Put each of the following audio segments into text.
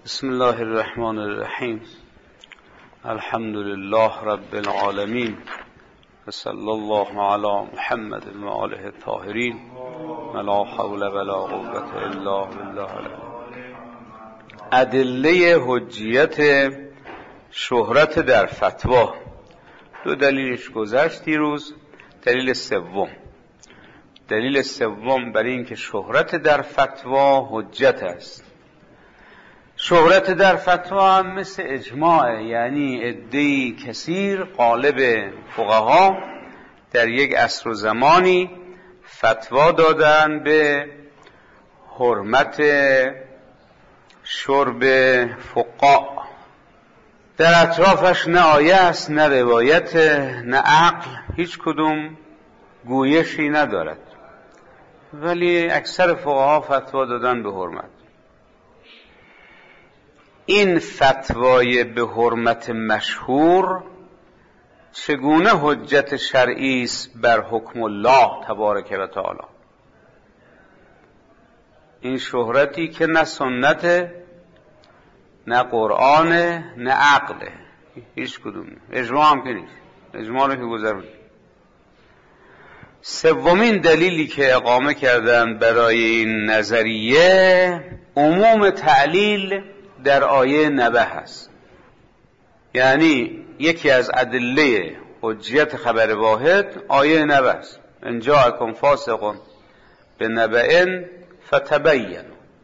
بسم الله الرحمن الرحیم. الحمد لله رب العالمین و صلی الله علی محمد و آله الطاهرین و لا حول ولا قوة الا بالله العلی. ادله حجیت شهرت در فتوا. دو دلیلش گذشت دیروز. دلیل سوم برای اینکه شهرت در فتوا حجت است. شهرت در فتوا هم مثل اجماع، یعنی عده‌ای کثیر غالب فقها در یک عصر و زمانی فتوا دادن به حرمت شرب فقاع. در اطرافش نه آیه است، نه روایت، نه عقل، هیچ کدوم گویشی ندارد، ولی اکثر فقها فتوا دادن به حرمت. این فتوای به حرمت مشهور چگونه حجت شرعی است بر حکم الله تبارک و تعالی؟ این شهرتی که نه سنت، نه قرآن، نه عقله، هیچ کدوم، اجماع هم که نیست. اجماع رو که گذرون. سومین دلیلی که اقامه کردن برای این نظریه عموم تعلیل در آیه نبأ هست. یعنی یکی از ادله حجیت خبر واحد آیه نبأ است. ان جاءکم فاسق بنبأ فتبینوا،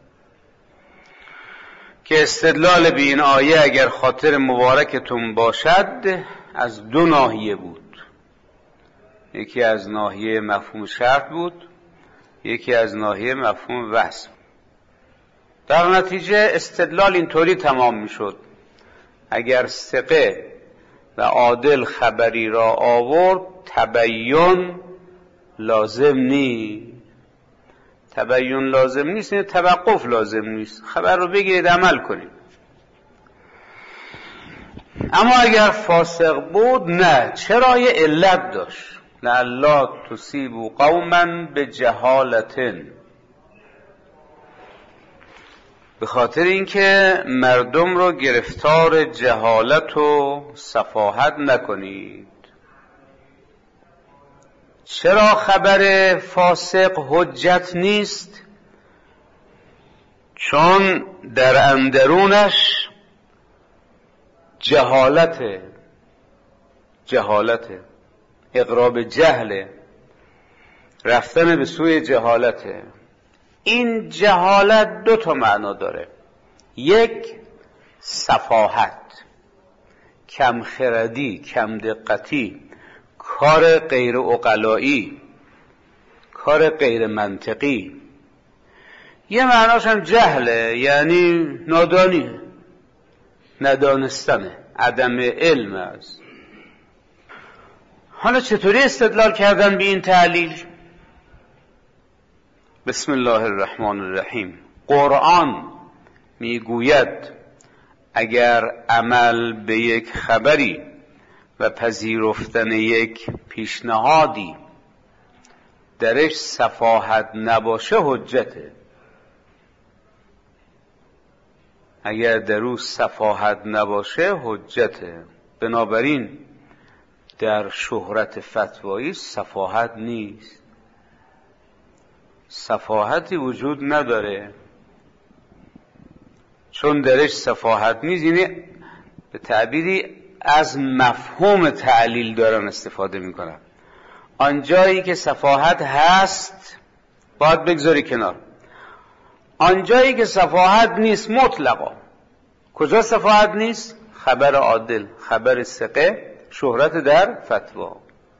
که استدلال به این آیه اگر خاطر مبارکتون باشد از دو ناحیه بود. یکی از ناحیه مفهوم شرط بود، یکی از ناحیه مفهوم وصف. در نتیجه استدلال اینطوری تمام میشد: اگر ثقه و عادل خبری را آورد تبیین لازم نیست. تبیین لازم نیست یعنی توقف لازم نیست. خبر رو بگیرید عمل کنید. اما اگر فاسق بود نه. چرا؟ یه علت داشت: لعلا تصیبوا قوما بجهالة، به خاطر اینکه مردم رو گرفتار جهالت و سفاهت نکنید. چرا خبر فاسق حجت نیست؟ چون در اندرونش جهالته، اقراب جهله، رفتن به سوی جهالته. این جهالت دو تا معنا داره: یک سفاهت، کم خردی، کم دقتی، کار غیر عقلایی، کار غیر منطقی. یه معناش هم جهله، یعنی نادانی، ندانستنه، عدم علم است. حالا چطوری استدلال کردن به این تعلیل؟ بسم الله الرحمن الرحیم. قرآن میگوید اگر عمل به یک خبری و پذیرفتن یک پیشنهادی درش سفاهت نباشه حجته. اگر درو سفاهت نباشه حجته. بنابراین در شهرت فتوایی سفاهت نیست. سفاهتی وجود نداره، چون درش سفاهت نیست. یعنی به تعبیری از مفهوم تعلیل دارن استفاده میکنن. آنجایی که سفاهت هست باید بگذاری کنار. آنجایی که سفاهت نیست مطلقا. کجا سفاهت نیست؟ خبر عادل، خبر ثقه، شهرت در فتوا.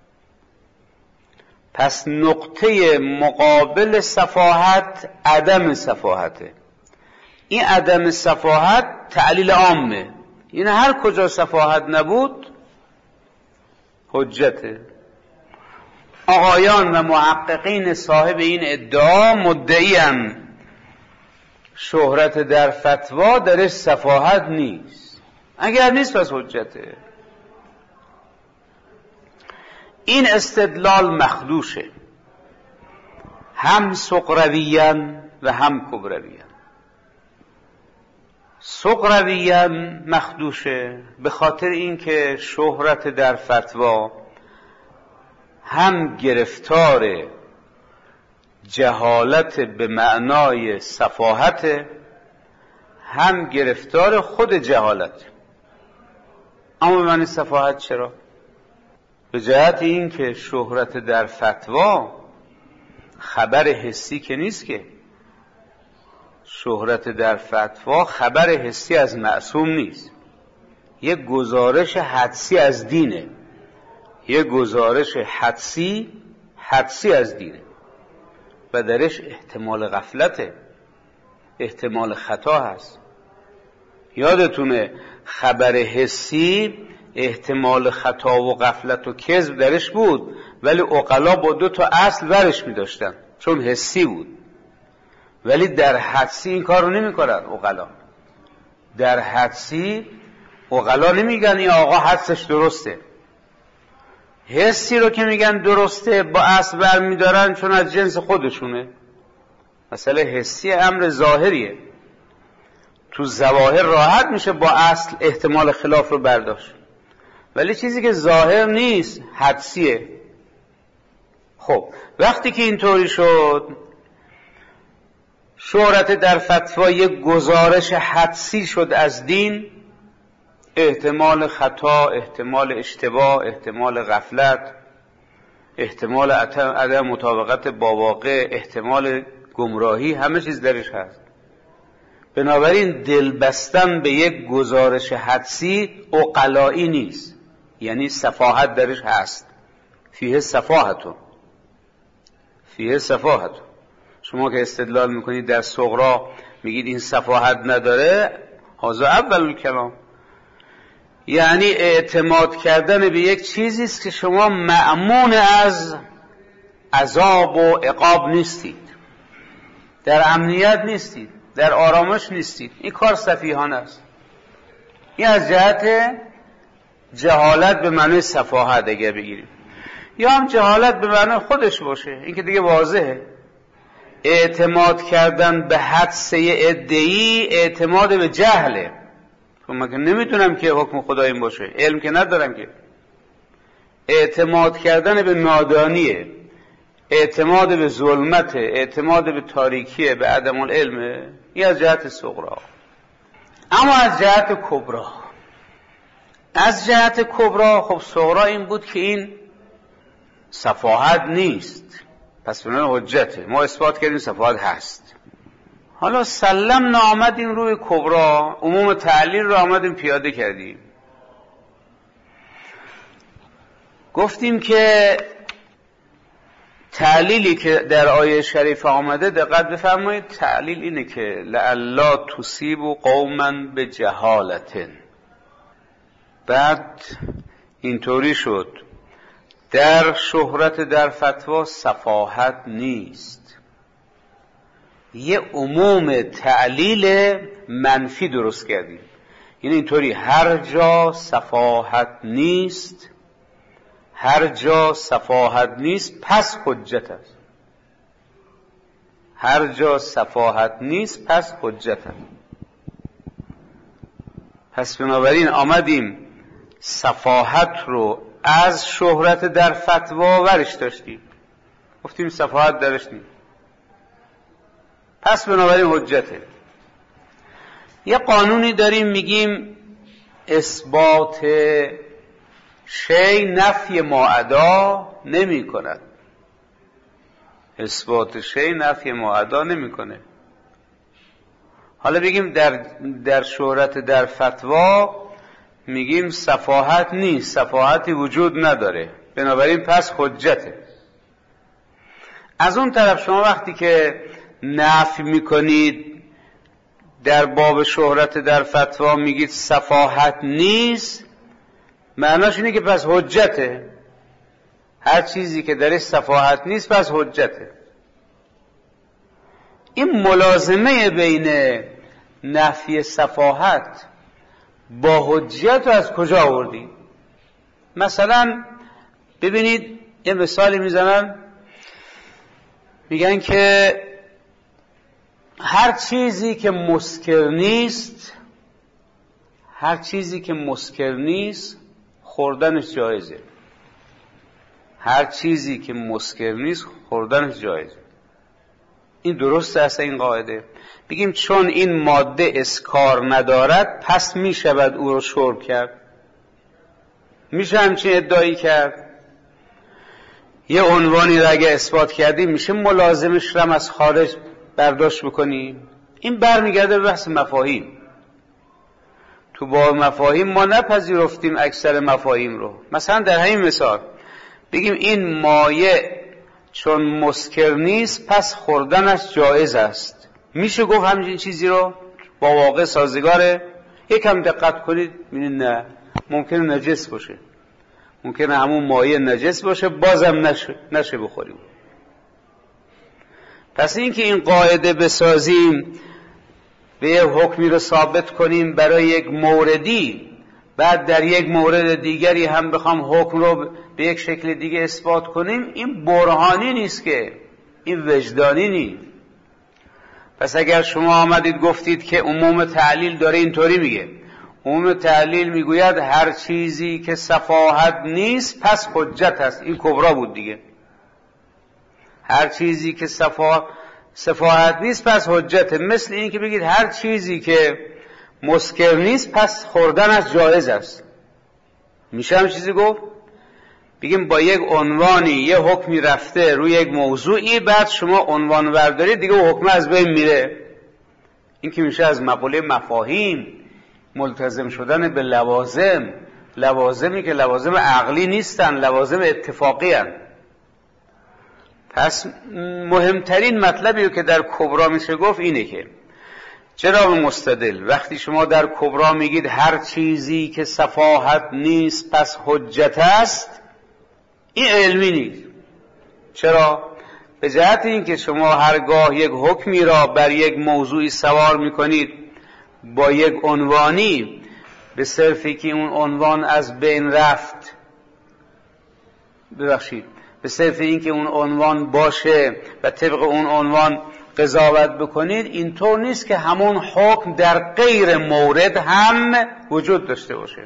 پس نقطه مقابل سفاهت عدم سفاهته. این عدم سفاهت تعلیل عامه. این هر کجا سفاهت نبود حجته. آقایان و محققین صاحب این ادعا مدعی‌اند شهرت در فتوا درش سفاهت نیست. اگر نیست پس حجته. این استدلال مخدوشه، هم سقرویاً و هم کبرویاً. سغرویاً مخدوشه، به خاطر اینکه شهرت در فتوا هم گرفتار جهالت به معنای سفاهت، هم گرفتار خود جهالت. اما به معنی سفاهت چرا؟ به جهت این که شهرت در فتوا خبر حسی که نیست، که شهرت در فتوا خبر حسی از معصوم نیست، یک گزارش حدسی از دینه، یک گزارش حدسی از دینه و درش احتمال غفلته، احتمال خطا هست. یادتونه خبر حسی احتمال خطا و غفلت و کذب درش بود، ولی عقلا با 2 اصل ورش می داشتن چون حسی بود. ولی در حدسی این کار رو نمی کنن عقلا. در حدسی عقلا نمیگن این آقا حدسش درسته. حسی رو که میگن درسته با اصل بر می دارن چون از جنس خودشونه. مثلا حسی امر ظاهریه، تو ظواهر راحت میشه با اصل احتمال خلاف رو برداشت، ولی چیزی که ظاهر نیست حدسیه. خب وقتی که اینطوری شد، شهرت در فتوا یک گزارش حدسی شد از دین، احتمال خطا، احتمال اشتباه، احتمال غفلت، احتمال عدم مطابقت با واقع، احتمال گمراهی، همه چیز درش هست. بنابراین دل بستن به یک گزارش حدسی عقلایی نیست، یعنی سفاهت درش هست. فیه سفاهتون، فیه سفاهتون. شما که استدلال میکنید در صغرا میگید این سفاهت نداره، هذا اول الکلام، یعنی اعتماد کردن به یک چیزی است که شما مأمون از عذاب و عقاب نیستید، در امنیت نیستید، در آرامش نیستید. این کار سفیهانه است. این از جهت جهالت به معنی سفاهت اگر بگیریم، یا هم جهالت به معنی خودش باشه، این که دیگه واضحه. اعتماد کردن به حدسه ادعی اعتماد به جهله. من که نمیتونم که حکم خدا این باشه، علم که ندارم که. اعتماد کردن به نادانیه، اعتماد به ظلمت، اعتماد به تاریکیه، به عدم العلم. این از جهت صغرا. اما از جهت کبرا، از جهت کبرا، خب صغرا این بود که این سفاهت نیست، پس بنابراین حجته، ما اثبات کردیم سفاهت هست. حالا سلم آمدیم روی کبرا، عموم تعلیل رو آمدیم پیاده کردیم. گفتیم که تعلیلی که در آیه شریف آمده، دقت بفرمایید، تعلیل اینه که لعلا تصیبوا قوما بجهالة. بعد اینطوری شد در شهرت در فتوا سفاهت نیست، یه عموم تعلیل منفی درست کردیم. یعنی اینطوری هر جا سفاهت نیست، هر جا سفاهت نیست پس حجت است. هر جا سفاهت نیست پس حجت است. پس بنابراین آمدیم سفاهت رو از شهرت در فتوا ورش داشتیم، گفتیم سفاهت درش نیست، پس بنابراین حجته. یه قانونی داریم میگیم اثبات شی نفی ما ادا نمی کند. اثبات شی نفی ما ادا نمی کنه. حالا بگیم در شهرت در فتوا میگیم سفاهت نیست، سفاهتی وجود نداره، بنابراین پس حجته. از اون طرف شما وقتی که نفی میکنید در باب شهرت در فتوا میگید سفاهت نیست، معناش اینه که پس حجته. هر چیزی که درش سفاهت نیست پس حجته. این ملازمه بین نفی سفاهت با حجت رو از کجا آوردیم؟ مثلا ببینید یه مثالی میزنن، میگن که هر چیزی که مسکر نیست هر چیزی که مسکر نیست خوردنش جایزه. هر چیزی که مسکر نیست خوردنش جایزه. این درسته اصلا این قاعده؟ بگیم چون این ماده اسکار ندارد پس می شود او رو شرب کرد. میشه همچین ادعایی کرد؟ یه عنوانی را اگه اثبات کردیم میشه ملازمش رو از خارج برداشت بکنیم؟ این برمیگرده به بحث مفاهیم. تو با مفاهیم ما نپذیرفتیم اکثر مفاهیم رو. مثلا در همین مثال بگیم این مایع چون مسکر نیست پس خوردنش جایز است. میشه گفت همچین چیزی رو؟ با واقع سازگاره؟ یکم دقت کنید ببینید نه، ممکنه نجس باشه، ممکنه همون مایع نجس باشه بازم نشه بخوریم. پس این که این قاعده بسازیم به یه حکمی رو ثابت کنیم برای یک موردی، بعد در یک مورد دیگری هم بخوام حکم رو به یک شکل دیگه اثبات کنیم، این برهانی نیست، که این وجدانی نیست. پس اگر شما آمدید گفتید که عموم تعلیل داره اینطوری میگه، عموم تعلیل میگوید هر چیزی که سفاهت نیست پس حجت است، این کبرا بود دیگه. هر چیزی که سفاهت نیست پس حجته. مثل این که بگید هر چیزی که مسکر نیست پس خوردنش جایز است. میشه هم چیزی گفت؟ بگیم با یک عنوانی یه حکمی رفته روی یک موضوعی، بعد شما عنوان بردارید دیگه و حکم از بین میره. این که میشه از مقوله مفاهیم ملتزم شدن به لوازم، لوازمی که لوازم عقلی نیستن، لوازم اتفاقی هن. پس مهمترین مطلبی که در کبرا میشه گفت اینه که جناب مستدل وقتی شما در کبرا میگید هر چیزی که سفاهت نیست پس حجت است، این علمی نیست. چرا؟ به جهت این که شما هرگاه یک حکمی را بر یک موضوعی سوار میکنید با یک عنوانی، به صرفی که اون عنوان از بین رفت، به صرف این که اون عنوان باشه و طبق اون عنوان قضاوت بکنید، اینطور نیست که همون حکم در غیر مورد هم وجود داشته باشه.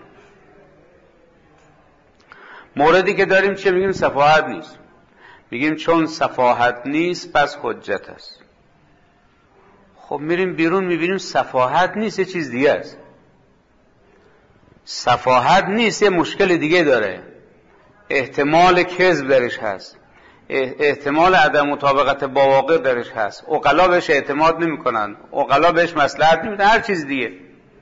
موردی که داریم چه میگیم؟ سفاهت نیست. میگیم چون سفاهت نیست پس حجت است. خب میریم بیرون میبینیم سفاهت نیست، یه چیز دیگه است. سفاهت نیست، یه مشکل دیگه داره. احتمال کذب درش هست، احتمال عدم مطابقت با واقع درش هست، عقلا بهش اعتماد نمی کنن، عقلا بهش مصلحت نمیدن، هر چیز دیگه.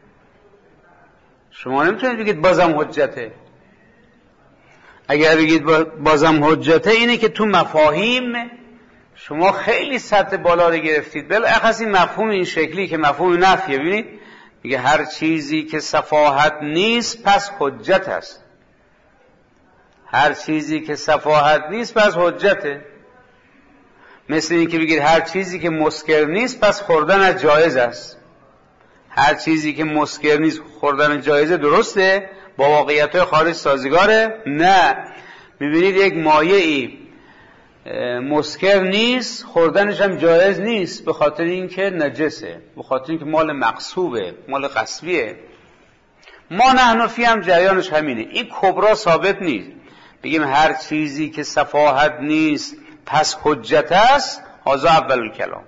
شما نمیتونید بگید بازم حجته. اگر بگید بازم حجته، اینه که تو مفاهیم شما خیلی سطح بالا رو گرفتید. بالاخص این مفهوم این شکلی که مفهوم نفیه، ببینید میگه هر چیزی که سفاهت نیست پس حجت است. هر چیزی که سفاهت نیست پس حجته. مثل این که بگید هر چیزی که مسکر نیست پس خوردن جایز است. هر چیزی که مسکر نیست خوردن جایزه، درسته؟ با واقعیت‌های خارج سازگاره؟ نه. میبینید یک مایعی مسکر نیست، خوردنش هم جایز نیست، به خاطر اینکه نجسه، به خاطر اینکه مال مغصوبه، مال غصبیه. ما نحنفی هم جریانش همینه. این کبرا ثابت نیست. بگیم هر چیزی که سفاهت نیست پس حجت است، هذا اول الکلام.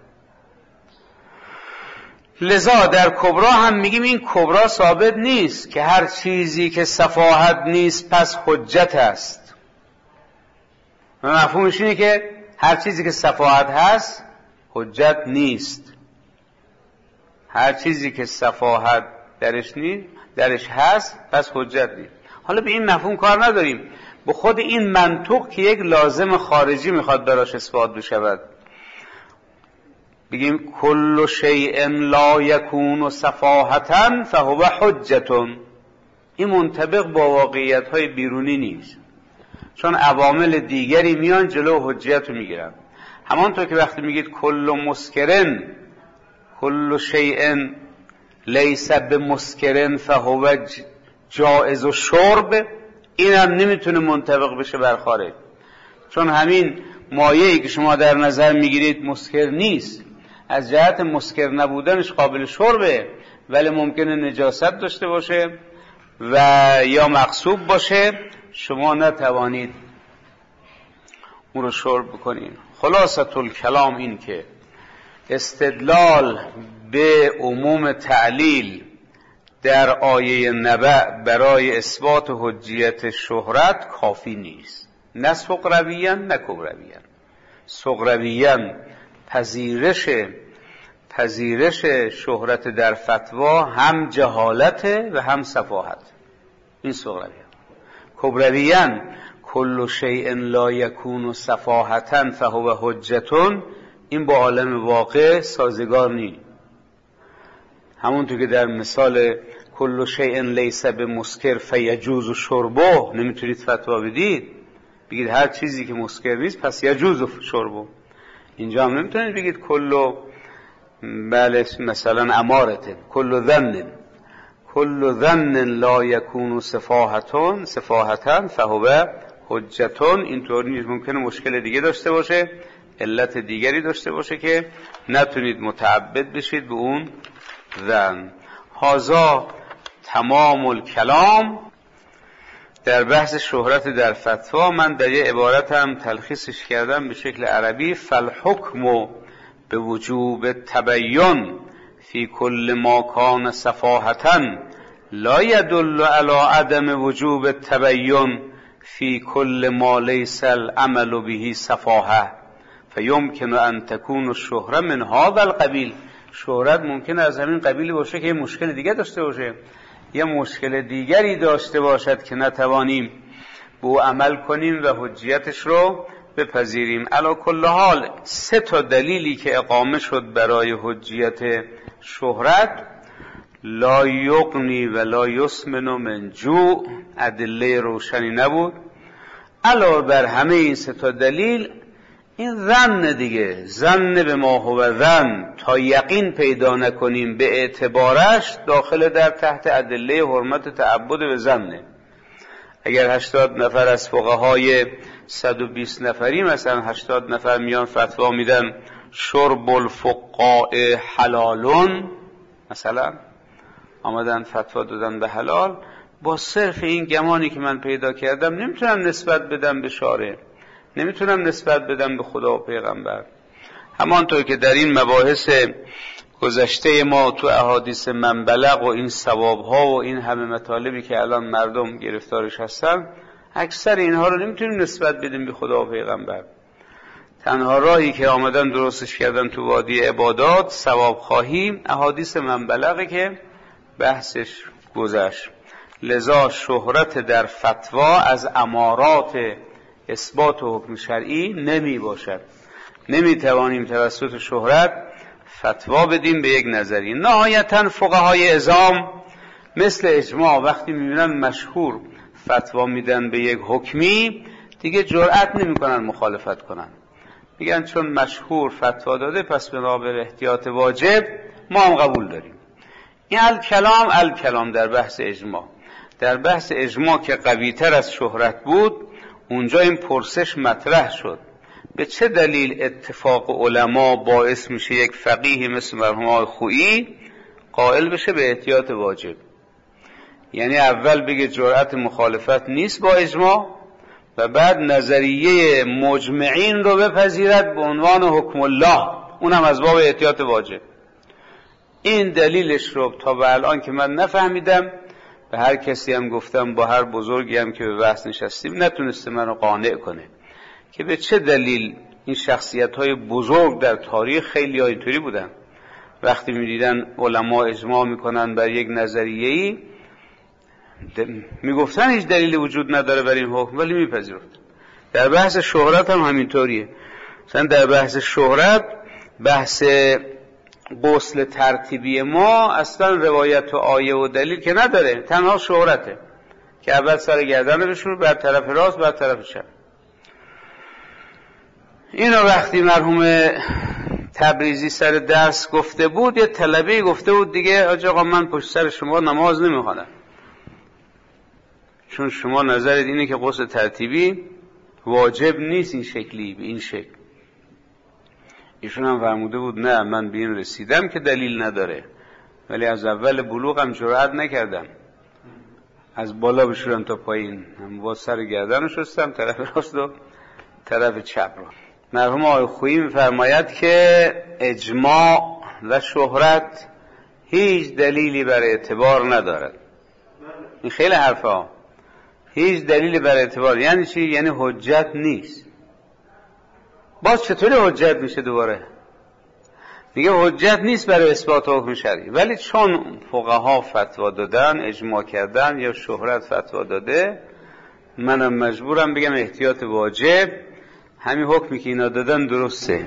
لذا در کبرا هم میگیم این کبرا ثابت نیست که هر چیزی که سفاهت نیست پس حجت است. مفهومش اینه که هر چیزی که سفاهت هست حجت نیست. هر چیزی که سفاهت درش هست پس حجت نیست. حالا به این مفهوم کار نداریم، به خود این منطق که یک لازم خارجی میخواد دراش اثبات بشود. بگیم کل شیء لا یکون سفاهة فهو حجة، این منطبق با واقعیت‌های بیرونی نیست، چون عوامل دیگری میان جلو حجیت رو میگیرن. همانطور که وقتی میگید کل مسکرن، کل شیء لیس بمسکرن فهو جائز الشرب، این هم نمیتونه منطبق بشه بر خارج، چون همین مایعی که شما در نظر میگیرید مسکر نیست، از جهت مسکر نبودنش قابل شربه، ولی ممکنه نجاست داشته باشه و یا مغصوب باشه، شما نتوانید اون رو شرب بکنین. خلاصة الکلام این که استدلال به عموم تعلیل در آیه نبأ برای اثبات حجیت شهرت کافی نیست، نه سغرویاً نه کبرویاً. سغرویاً پذیرش شهرت در فتوا هم جهالته و هم سفاهت، این سغرویاً. کبرویاً کل شیء لا یکون سفاهةً فهو حجة، این با عالم واقع سازگار نیست. همونطور که در مثال کل شیء لیس بمسکر فیجوز شربه نمیتونید فتوا بدید، بگید هر چیزی که مسکر نیست پس یجوز شربه. اینجا هم نمیتونید بگید کل بله مثلا امارته کل ظن لا یکون سفاهةً فهو حجة. اینطور نیست، ممکنه مشکل دیگه داشته باشه، علت دیگری داشته باشه که نتونید متعبد بشید به اون ظن. هذا تمام الکلام در بحث شهرت در فتوا. من در یه عبارتم تلخیصش کردم به شکل عربی: فالحکم به وجوب تبین فی کل ما کان سفاهةً لا یدل علی عدم وجوب تبین فی کل ما لیس العمل به سفاهه فیمکن ان تکون الشهره من هذا القبیل. شهرت ممکنه از همین قبیلی باشه که یه مشکل دیگه داشته باشه، یه مشکل دیگری داشته باشد که نتوانیم به او عمل کنیم و حجیتش رو بپذیریم. علی کل حال 3 دلیلی که اقامه شد برای حجیت شهرت، لا یغنی و لا یسمن من جوع، ادله روشنی نبود. علاوه بر همه این 3 دلیل این ظن دیگه، ظن به ما هو ظن، تا یقین پیدا نکنیم به اعتبارش داخل در تحت ادله حرمت تعبد به ظنه. اگر 80 نفر از فقهای 120 نفری مثلا 80 نفر میان فتوا میدن شرب الفقاء حلالون، مثلا آمدن فتوا دادن به حلال، با صرف این گمانی که من پیدا کردم نمیتونم نسبت بدم به شارع، نمیتونم نسبت بدم به خدا و پیغمبر. همانطور که در این مباحث گذشته ما تو احادیث من بلغ و این ثوابها و این همه مطالبی که الان مردم گرفتارش هستن، اکثر اینها رو نمیتونیم نسبت بدیم به خدا و پیغمبر. تنها راهی که آمدن درستش کردن تو وادی عبادات، ثواب خواهیم، احادیث من بلغه که بحثش گذشت. لذا شهرت در فتوا از امارات اثبات و حکم شرعی نمی باشد. نمی توانیم توسط شهرت فتوا بدیم به یک نظری. نهایتاً فقهای عظام مثل اجماع وقتی میبینن مشهور فتوا میدن به یک حکمی، دیگه جرأت نمی کنن مخالفت کنن، میگن چون مشهور فتوا داده پس بنابر احتیاط واجب ما هم قبول داریم. این الکلام در بحث اجماع. در بحث اجماع که قوی‌تر از شهرت بود، اونجا این پرسش مطرح شد: به چه دلیل اتفاق علما باعث میشه یک فقیه مثل مرحوم آقای خویی قائل بشه به احتیاط واجب؟ یعنی اول بگه جرأت مخالفت نیست با اجماع و بعد نظریه مجمعین رو بپذیرد به عنوان حکم الله، اونم از باب احتیاط واجب. این دلیلش رو تا به الان که من نفهمیدم، به هر کسی هم گفتم، با هر بزرگی هم که به بحث نشستیم، نتونسته منو قانع کنه که به چه دلیل این شخصیت‌های بزرگ در تاریخ خیلی ها اینطوری بودن، وقتی می‌دیدن علما اجماع میکنن بر یک نظریه‌ای میگفتن هیچ دلیلی وجود نداره بر این حکم، ولی میپذیرفتن. در بحث شهرت هم همینطوریه. مثلا در بحث شهرت، بحث غسل ترتیبی ما اصلا روایت و آیه و دلیل که نداره، تنها شهرته که اول سر گردن بشور، بعد طرف راست، بعد طرف چپ. اینو وقتی مرحوم تبریزی سر درس گفته بود، یه طلبه گفته بود دیگه آقا من پشت سر شما نماز نمیخوانم، چون شما نظرت اینه که غسل ترتیبی واجب نیست این شکلی به این شکل. ایشون هم فرموده بود نه، من به این رسیدم که دلیل نداره، ولی از اول بلوغم جرئت نکردم از بالا بشورم تا پایین، هم با سر گردن شستم، طرف راست و طرف چپ رو. مرحوم آقای خویی می‌فرماید که اجماع و شهرت هیچ دلیلی بر اعتبار ندارد. این خیلی حرفا. هیچ دلیلی بر اعتبار یعنی چی؟ یعنی حجت نیست. باز چطوری حجت میشه؟ دوباره میگه حجت نیست برای اثبات حکم شرعی، ولی چون فقها فتوا دادن، اجماع کردن یا شهرت فتوا داده، منم مجبورم بگم احتیاط واجب. همین حکمی که اینا دادن درسته.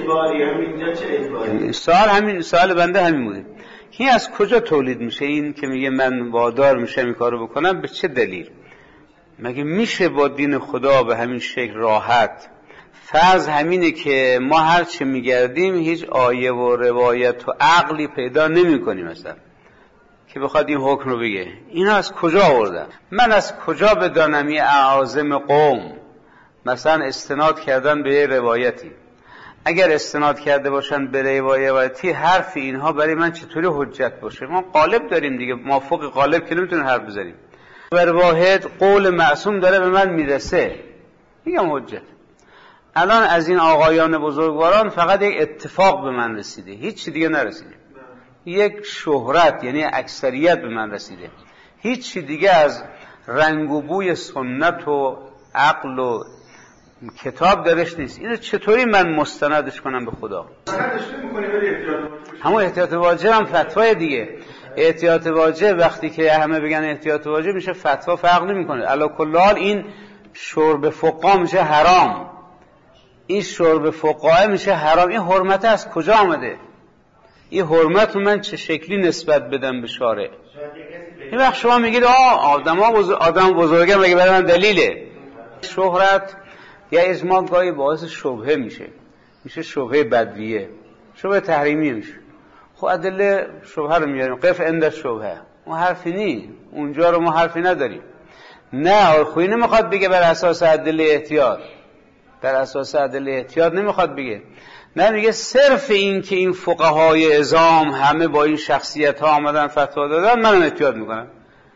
سوال بنده همین بوده که از کجا تولید میشه این که میگه من وادار میشم این کارو بکنم؟ به چه دلیل؟ مگه میشه با دین خدا به همین شکل راحت؟ فرض همینه که ما هر چه میگردیم هیچ آیه و روایت و عقلی پیدا نمی کنیم مثلا که بخواد این حکم رو بگه. اینا از کجا آوردن؟ من از کجا بدانم این اعاظم قوم مثلا استناد کردن به روایتی؟ اگر استناد کرده باشن به روایتی، حرف اینها برای من چطوری حجت باشه؟ ما قالب داریم دیگه، موافق قالب که نمیتونیم حرف بزنیم. بر واحد قول معصوم داره به من میرسه، میگم حجت. الان از این آقایان بزرگواران فقط یک اتفاق به من رسیده، هیچ دیگه نرسیده. یک شهرت یعنی اکثریت به من رسیده، هیچ دیگه از رنگ و بوی سنت و عقل و کتاب درش نیست. اینو چطوری من مستندش کنم به خدا؟ همون احتیاط واجب هم فتوای دیگه. احتیاط واجب وقتی که همه بگن احتیاط واجب میشه، فتوا فرق نمیکنه. علی کل حال این شرب فقها میشه حرام، این شرب فقها میشه حرام. این حرمت از کجا آمده؟ این حرمت رو من چه شکلی نسبت بدم به شارع؟ این وقت شما میگید آدم بزرگه مگه برای من دلیله؟ شهرت یا اجماع گاهی باعث شبهه میشه شبهه بدویه، شبهه تحریمی میشه. خب ادله شبهه رو میاریم، قف عند شبهه، ما حرفی نی اونجا رو، ما حرفی نداریم. نه خویی نمیخواد بگه بر اساس ادله احتیاط، در اساس ادله احتیاط نمیخواد بگه، نه میگه صرف این که این فقهای عظام همه با این شخصیت ها آمدن فتوا دادن منم احتیاط میکنم.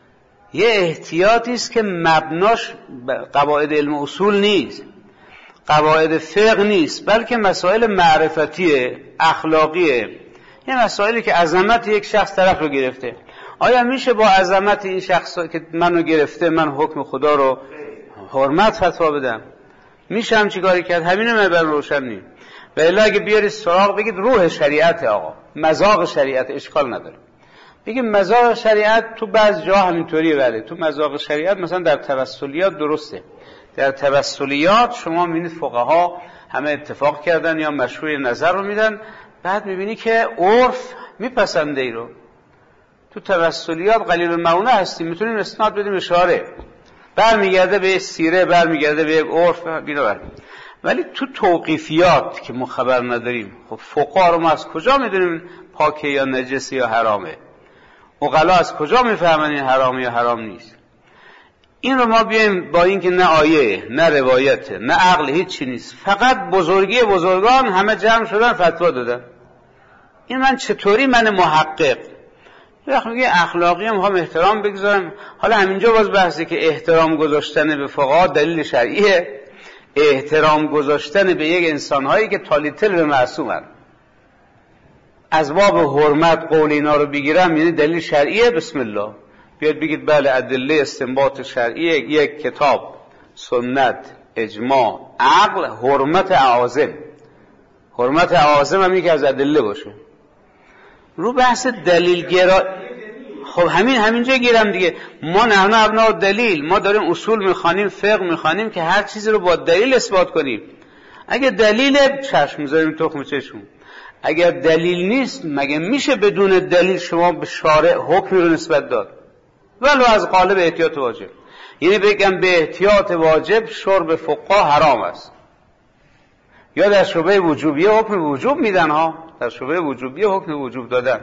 یه احتیاطی است که مبناش قواعد علم اصول نیست، قواعد فقه نیست، بلکه مسائل معرفتیه، اخلاقیه. یه مسائلی که عظمت یک شخص طرف رو گرفته، آیا میشه با عظمت این شخص که منو گرفته من حکم خدا رو حرمت فتوا بدم؟ میشه هم چی کاری کرد؟ همینه من بر روشن نیم. و الا اگه بیارید سراغ بگید روح شریعت، آقا مذاق شریعت، اشکال نداره. بگید مذاق شریعت تو بعض جا همینطوریه. بله تو مذاق شریعت مثلا در توسلیات درسته، در توسلیات شما میبینید فقها همه اتفاق کردن یا مشروع نظر رو میدن، بعد میبینی که عرف میپسنده ای رو. تو توسلیات قلیل المعونه هستیم، میتونیم اسناد بدیم اشاره، برمیگرده به سیره، برمیگرده به عرف بینا. ولی تو توقیفیات که ما خبر نداریم، خب فقها رو ما از کجا میدونیم پاکه یا نجس یا حرامه؟ عقلا از کجا میفهمن این حرامه یا حرام نیست؟ این رو ما بیایم با اینکه نه آیه نه روایت نه عقل هیچی نیست، فقط بزرگی بزرگان همه جمع شدن فتوا دادن، این من چطوری من محقق وقتی میگه اخلاقی هم احترام بگذارم؟ حالا همینجا باز بحثه که احترام گذاشتن به فقها دلیل شرعیه، احترام گذاشتن به یک انسانهایی که تالیتل به معصومن از باب حرمت قول اینا رو بگیرم یعنی دلیل شرعیه. بسم الله بیاد بگید بله ادله استنباط شرعیه، یک کتاب، سنت، اجماع، عقل، حرمت اعاظم. حرمت اعاظم هم یکی از ادله باشه. رو بحث دلیل گرا، خب همینجا گیرم دیگه. ما نحن ابناء دلیل، ما داریم اصول میخوانیم، فقه میخوانیم که هر چیزی رو با دلیل اثبات کنیم. اگه دلیل چشم میذاریم تخم چشم، اگر دلیل نیست مگه میشه بدون دلیل شما به شارع حکمی رو نسبت داد؟ ولو از قالب احتیاط واجب. یعنی بگم به احتیاط واجب شرب فقها حرام است، یا در شبهه وجوبیه حکم وجوب میدن ها، در شبهه وجوبیه حکم وجوب دادن.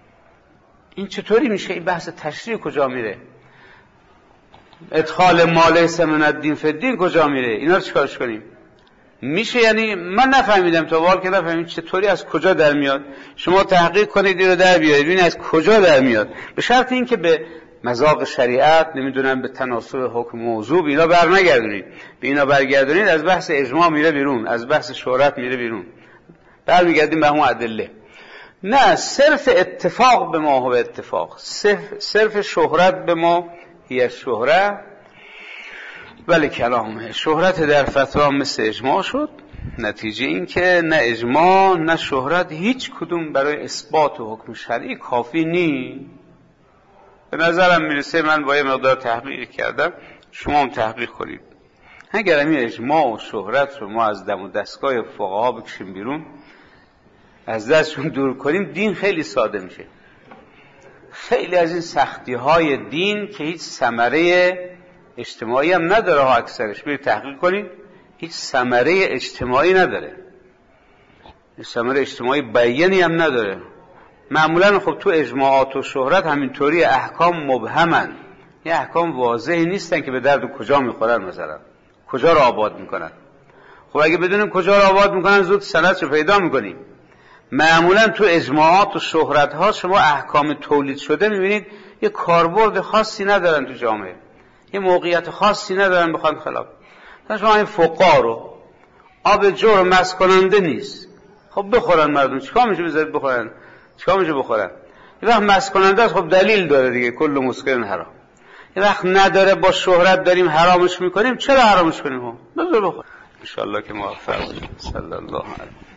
این چطوری میشه؟ این بحث تشریع کجا میره؟ ادخال مال من الدین فی الدین کجا میره؟ اینا رو چیکارش کنیم؟ میشه؟ یعنی من نفهمیدم تا وال که نفهمید چطوری از کجا در میاد. شما تحقیق کنید این رو در بیارید ببینید از کجا در میاد، به شرط این که به مذاق شریعت، نمیدونم به تناسب حکم موضوع به اینا بر نگردونید. به اینا برگردونید از بحث اجماع میره بیرون، از بحث شهرت میره بیرون، برمیگردیم به همون ادله. نه، صرف اتفاق به ما هو اتفاق، صرف شهرت به ما هی شهرت ولی کلامه. شهرت در فتوا مثل اجماع شد. نتیجه این که نه اجماع نه شهرت هیچ کدوم برای اثبات و حکم شرعی کافی نیست. به نظرم میرسه، من با یه مقدار تحقیق کردم، شما هم تحقیق کنید، اگر همین اجماع و شهرت رو ما از دم و دستگاه فقها بکشیم بیرون، از دستشون دور کنیم، دین خیلی ساده میشه. خیلی از این سختی های دین که هیچ ثمره اجتماعی هم نداره ها، اکثرش برید تحقیق کنید هیچ ثمره اجتماعی نداره، ثمره اجتماعی بیانی هم نداره. معمولا خب تو اجماعات و شهرت همینطوری احکام مبهمن، یه احکام واضحی نیستن که به درد کجا میخورن، مثلا کجا رو آباد میکنن. خب اگه بدونیم کجا رو آباد میکنن زود سندش رو پیدا میکنیم. معمولا تو اجماعات و شهرت ها شما احکام تولید شده میبینید یه کاربرد خاصی ندارن تو جامعه، یه موقعیت خاصی ندارن بخوان خلاف. شما این فقها رو آب جو مس کننده نیست، خب بخورن مردم، چیکار میشه بذارید بخورن؟ چیکار میشه بخورن؟ یه وقت مس کننده است، خب دلیل داره دیگه، کل مسکر حرام. یه وقت نداره، با شهرت داریم حرامش میکنیم، چرا حرامش کنیم؟ بذار بخور. ان شاء الله که موفق باشید. صلی الله علیه